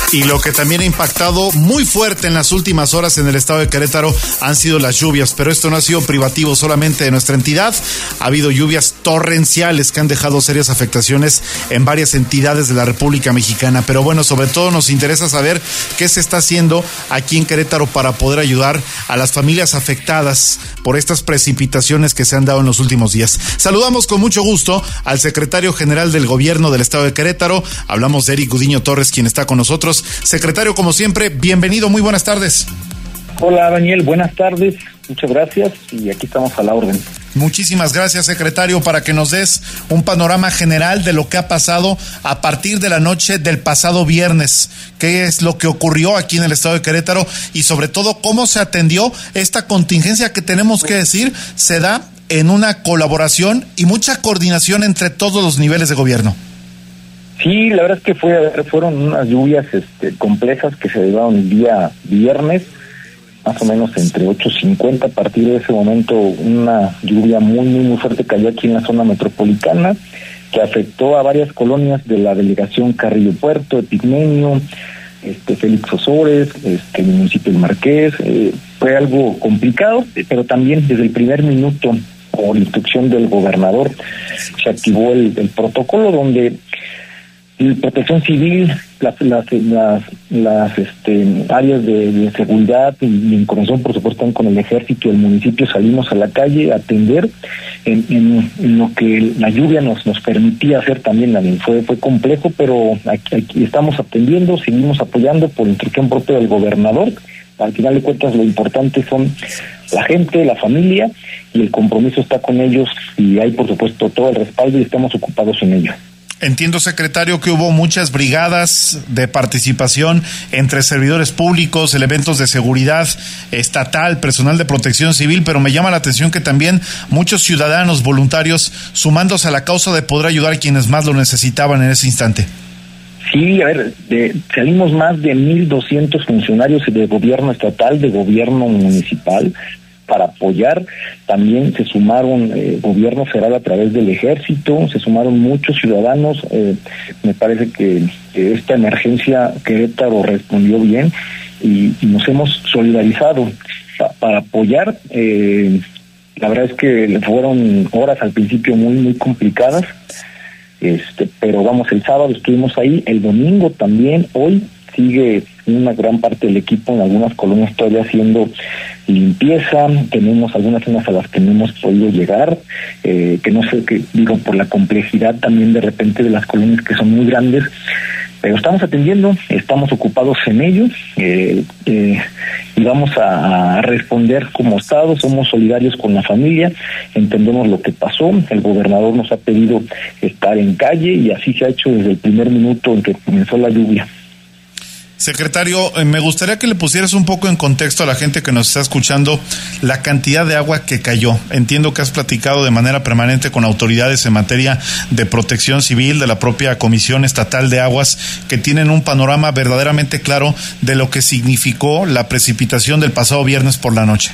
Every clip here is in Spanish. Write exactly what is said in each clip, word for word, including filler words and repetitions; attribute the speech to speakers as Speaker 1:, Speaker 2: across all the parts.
Speaker 1: Y lo que también ha impactado muy fuerte en las últimas horas en el estado de Querétaro han sido las lluvias, pero esto no ha sido privativo solamente de nuestra entidad. Ha habido lluvias torrenciales que han dejado serias afectaciones en varias entidades de la República Mexicana. Pero bueno, sobre todo nos interesa saber qué se está haciendo aquí en Querétaro para poder ayudar a las familias afectadas por estas precipitaciones que se han dado en los últimos días. Saludamos con mucho gusto al secretario general del gobierno del estado de Querétaro. Hablamos de Eric Gudiño Torres, quien está con nosotros. Secretario, como siempre, bienvenido, muy buenas tardes.
Speaker 2: Hola, Daniel, buenas tardes, muchas gracias y aquí estamos a la orden.
Speaker 1: Muchísimas gracias, secretario, para que nos des un panorama general de lo que ha pasado a partir de la noche del pasado viernes. ¿Qué es lo que ocurrió aquí en el estado de Querétaro? Y sobre todo, ¿cómo se atendió esta contingencia que tenemos que decir se da en una colaboración y mucha coordinación entre todos los niveles de gobierno?
Speaker 2: Sí, la verdad es que fue, fueron unas lluvias este, complejas que se dieron el día viernes, más o menos entre ocho cincuenta. A partir de ese momento, una lluvia muy, muy, muy fuerte cayó aquí en la zona metropolitana, que afectó a varias colonias de la delegación Carrillo Puerto, Epigmenio, este, Félix Osores, este, el municipio del Marqués. Eh, fue algo complicado, pero también desde el primer minuto, por instrucción del gobernador, se activó el, el protocolo donde la Protección Civil, las las las, las este, áreas de, de seguridad y, y en conexión, por supuesto, con el ejército y el municipio, salimos a la calle a atender en, en, en lo que la lluvia nos nos permitía hacer también. También fue fue complejo, pero aquí, aquí estamos atendiendo, seguimos apoyando por instrucción propia del gobernador. Al final de cuentas, lo importante son la gente, la familia, y el compromiso está con ellos, y hay, por supuesto, todo el respaldo y estamos ocupados en ello.
Speaker 1: Entiendo, secretario, que hubo muchas brigadas de participación entre servidores públicos, elementos de seguridad estatal, personal de protección civil, pero me llama la atención que también muchos ciudadanos voluntarios sumándose a la causa de poder ayudar a quienes más lo necesitaban en ese instante.
Speaker 2: Sí, a ver, de, salimos más de mil doscientos funcionarios de gobierno estatal, de gobierno municipal, para apoyar. También se sumaron eh, gobierno federal a través del ejército, se sumaron muchos ciudadanos. Eh, me parece que, que esta emergencia Querétaro respondió bien y, y nos hemos solidarizado pa, para apoyar. Eh, la verdad es que fueron horas al principio muy, muy complicadas, este, pero vamos, el sábado estuvimos ahí, el domingo también, hoy sigue una gran parte del equipo en algunas colonias todavía haciendo limpieza. Tenemos algunas zonas a las que no hemos podido llegar, eh, que no sé, que digo, por la complejidad también de repente de las colonias que son muy grandes, pero estamos atendiendo, estamos ocupados en ello, eh, eh, y vamos a, a responder como Estado. Somos solidarios con la familia, entendemos lo que pasó. El gobernador nos ha pedido estar en calle y así se ha hecho desde el primer minuto en que comenzó la lluvia.
Speaker 1: Secretario, me gustaría que le pusieras un poco en contexto a la gente que nos está escuchando la cantidad de agua que cayó. Entiendo que has platicado de manera permanente con autoridades en materia de protección civil, de la propia Comisión Estatal de Aguas, que tienen un panorama verdaderamente claro de lo que significó la precipitación del pasado viernes por la noche.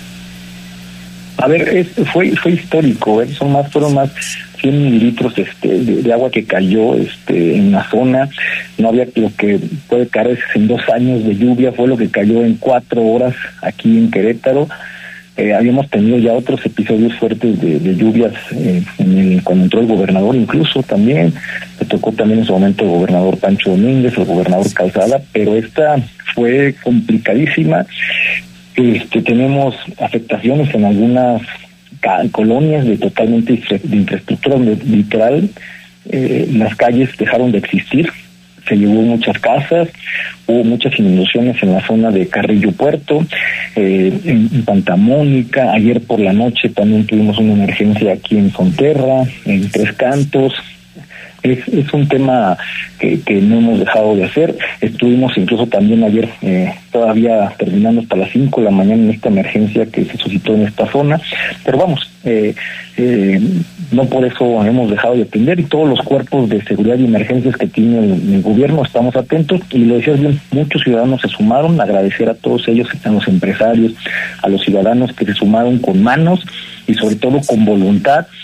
Speaker 2: A ver, es, fue fue histórico, ¿eh? Son más, fueron más cien mililitros este, de, de agua que cayó este, en la zona. No había lo que puede caer en dos años de lluvia, fue lo que cayó en cuatro horas aquí en Querétaro. Eh, habíamos tenido ya otros episodios fuertes de, de lluvias eh, en el, cuando entró el gobernador, incluso también le tocó también en su momento el gobernador Pancho Domínguez, el gobernador Calzada, pero esta fue complicadísima. Este, tenemos afectaciones en algunas ca- colonias de totalmente infra- de infraestructura, donde literal eh, las calles dejaron de existir, se llevó muchas casas, hubo muchas inundaciones en la zona de Carrillo Puerto, eh, en, en Pantamónica. Ayer por la noche también tuvimos una emergencia aquí en Fonterra, en Tres Cantos. Es, es un tema que, que no hemos dejado de hacer. Estuvimos incluso también ayer eh, todavía terminando hasta las cinco de la mañana en esta emergencia que se suscitó en esta zona. Pero vamos, eh, eh, no por eso hemos dejado de atender, y todos los cuerpos de seguridad y emergencias que tiene el, el gobierno estamos atentos. Y lo decías bien, muchos ciudadanos se sumaron. Agradecer a todos ellos, a los empresarios, a los ciudadanos que se sumaron con manos y sobre todo con voluntad.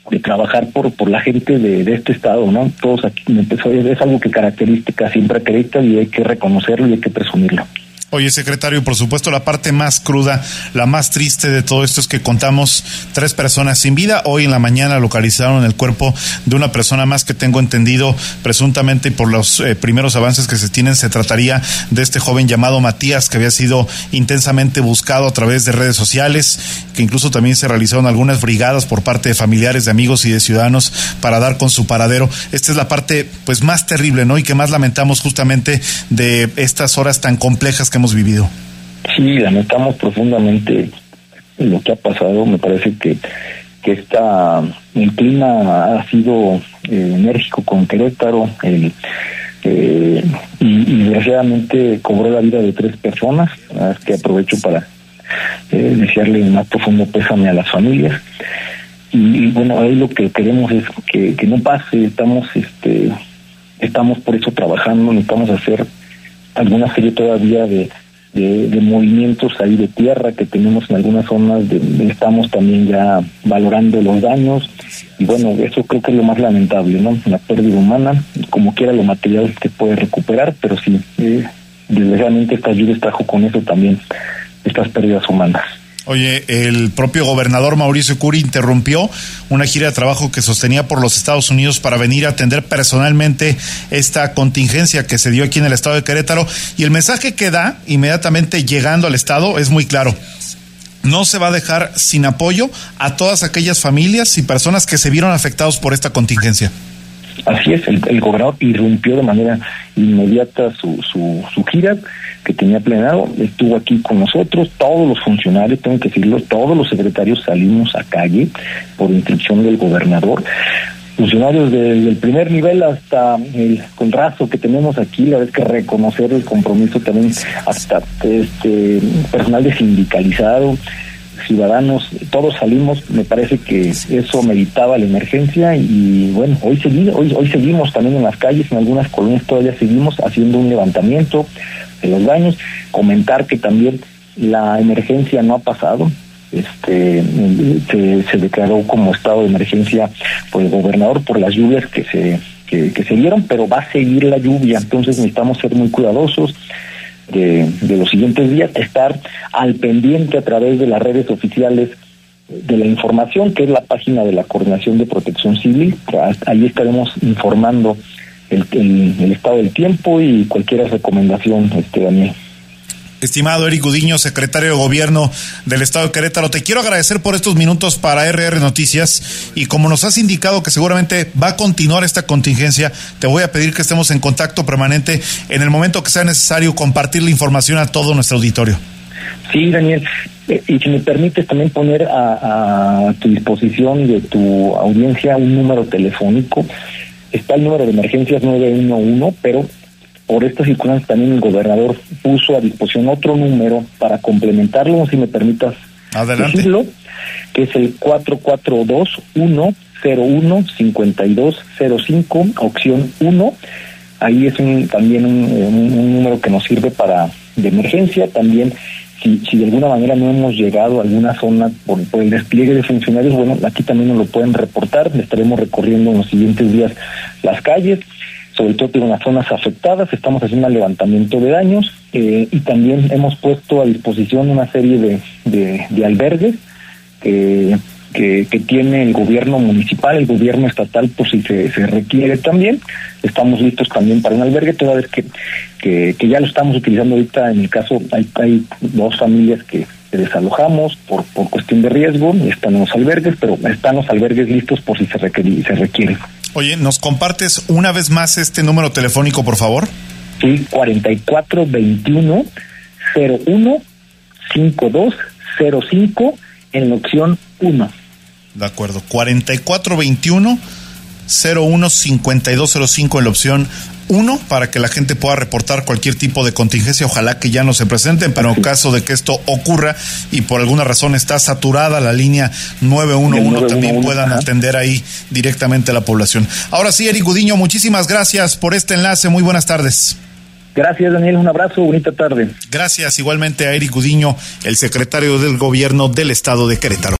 Speaker 2: de trabajar por por la gente de, de este estado, ¿no? Todos aquí, empezó, es algo que característica siempre a Querétaro y hay que reconocerlo y hay que presumirlo.
Speaker 1: Oye, secretario, por supuesto, la parte más cruda, la más triste de todo esto es que contamos tres personas sin vida. Hoy en la mañana localizaron el cuerpo de una persona más que tengo entendido, presuntamente por los eh, primeros avances que se tienen, se trataría de este joven llamado Matías, que había sido intensamente buscado a través de redes sociales, que incluso también se realizaron algunas brigadas por parte de familiares, de amigos y de ciudadanos para dar con su paradero. Esta es la parte pues más terrible, ¿no? Y que más lamentamos justamente de estas horas tan complejas que hemos vivido.
Speaker 2: Sí, lamentamos profundamente lo que ha pasado. Me parece que que esta el clima ha sido eh, enérgico con Querétaro, el, eh, y, y desgraciadamente cobró la vida de tres personas. Es que aprovecho para eh, desearle un más profundo pésame a las familias. Y, y bueno, ahí lo que queremos es que, que no pase. Estamos este estamos por eso trabajando, necesitamos hacer alguna serie todavía de, de, de movimientos ahí de tierra que tenemos en algunas zonas, de, de, estamos también ya valorando los daños, y bueno, eso creo que es lo más lamentable, ¿no? La pérdida humana, como quiera lo material que puede recuperar, pero sí, eh, desgraciadamente esta lluvia trajo con eso también estas pérdidas humanas.
Speaker 1: Oye, el propio gobernador Mauricio Curi interrumpió una gira de trabajo que sostenía por los Estados Unidos para venir a atender personalmente esta contingencia que se dio aquí en el estado de Querétaro, y el mensaje que da inmediatamente llegando al estado es muy claro: no se va a dejar sin apoyo a todas aquellas familias y personas que se vieron afectados por esta contingencia.
Speaker 2: Así es, el, el gobernador irrumpió de manera inmediata su, su, su gira que tenía planeado, estuvo aquí con nosotros, todos los funcionarios, tengo que decirlo, todos los secretarios salimos a calle por instrucción del gobernador, funcionarios desde el primer nivel hasta el contrasto que tenemos aquí, la vez que reconocer el compromiso también hasta este personal de sindicalizado, ciudadanos, todos salimos. Me parece que eso meritaba la emergencia y bueno, hoy seguimos, hoy, hoy seguimos también en las calles, en algunas colonias todavía seguimos haciendo un levantamiento de los daños, comentar que también la emergencia no ha pasado. Este se, se declaró como estado de emergencia por el gobernador por las lluvias que se que, que se dieron, pero va a seguir la lluvia, entonces necesitamos ser muy cuidadosos de, de los siguientes días, estar al pendiente a través de las redes oficiales de la información, que es la página de la Coordinación de Protección Civil. Ahí estaremos informando el, el, el estado del tiempo y cualquier recomendación, este Daniel.
Speaker 1: Estimado Eric Gudiño, secretario de Gobierno del Estado de Querétaro, te quiero agradecer por estos minutos para R R Noticias, y como nos has indicado que seguramente va a continuar esta contingencia, te voy a pedir que estemos en contacto permanente en el momento que sea necesario compartir la información a todo nuestro auditorio.
Speaker 2: Sí, Daniel, eh, y si me permites también poner a, a tu disposición y de tu audiencia un número telefónico. Está el número de emergencias nueve uno uno, pero por estas circunstancias también el gobernador puso a disposición otro número para complementarlo, si me permitas
Speaker 1: Adelante.
Speaker 2: decirlo, que es el cuatro cuatro dos, uno cero uno, cinco dos cero cinco, opción uno. Ahí es un, también un, un, un número que nos sirve para de emergencia. También si, si de alguna manera no hemos llegado a alguna zona por, por el despliegue de funcionarios, bueno, aquí también nos lo pueden reportar. Estaremos recorriendo en los siguientes días las calles, sobre todo en las zonas afectadas. Estamos haciendo un levantamiento de daños, eh, y también hemos puesto a disposición una serie de, de, de albergues eh, que, que tiene el gobierno municipal, el gobierno estatal, por si se, se requiere también. Estamos listos también para un albergue, toda vez que, que, que ya lo estamos utilizando ahorita. En el caso, hay, hay dos familias que desalojamos por, por cuestión de riesgo, y están en los albergues, pero están los albergues listos por si se requiere. Se requiere.
Speaker 1: Oye, ¿nos compartes una vez más este número telefónico, por favor?
Speaker 2: Sí, cuarenta y cuatro veintiuno, cero uno, cincuenta y dos cero cinco en la opción uno.
Speaker 1: De acuerdo, cuarenta y cuatro veintiuno, cero uno, cincuenta y dos cero cinco en la opción uno, para que la gente pueda reportar cualquier tipo de contingencia. Ojalá que ya no se presenten, pero en caso de que esto ocurra y por alguna razón está saturada la línea nueve uno uno, también puedan atender ahí directamente a la población. Ahora sí, Eric Gudiño, muchísimas gracias por este enlace. Muy buenas tardes.
Speaker 2: Gracias, Daniel, un abrazo, bonita tarde.
Speaker 1: Gracias igualmente a Eric Gudiño, el secretario del Gobierno del Estado de Querétaro.